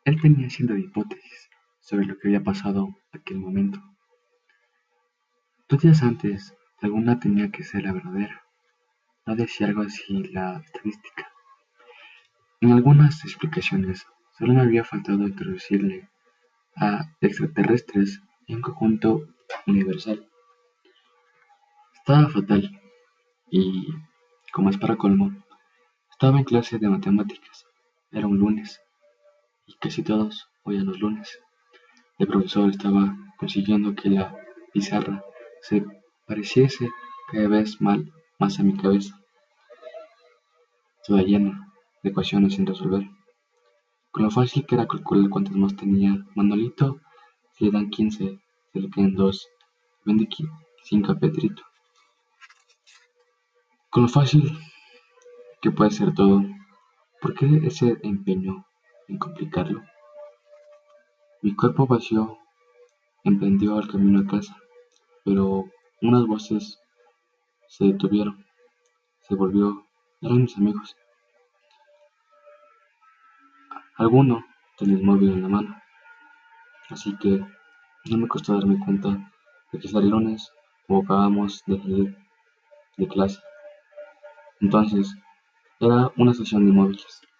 Él tenía cientos de hipótesis sobre lo que había pasado aquel momento. 2 días antes, alguna tenía que ser la verdadera. No decía algo así la estadística. En algunas explicaciones, solo me había faltado introducirle a extraterrestres y un conjunto universal. Estaba fatal y, como es para colmo, estaba en clase de matemáticas. Era un lunes y casi todos odian los lunes. El profesor estaba consiguiendo que la pizarra se pareciese cada vez más a mi cabeza, toda llena de ecuaciones sin resolver. Con lo fácil que era calcular cuántas más tenía Manolito, si le dan 15, se le quedan 2, vende 5 a Petrito. Con lo fácil que puede ser todo, ¿por qué ese empeño en complicarlo? Mi cuerpo vacío emprendió el camino a casa, pero unas voces se detuvieron, se volvió, eran mis amigos. Alguno tenía el móvil en la mano, así que no me costó darme cuenta de que era el lunes o acabamos de salir de clase. Entonces, era una sesión de móviles.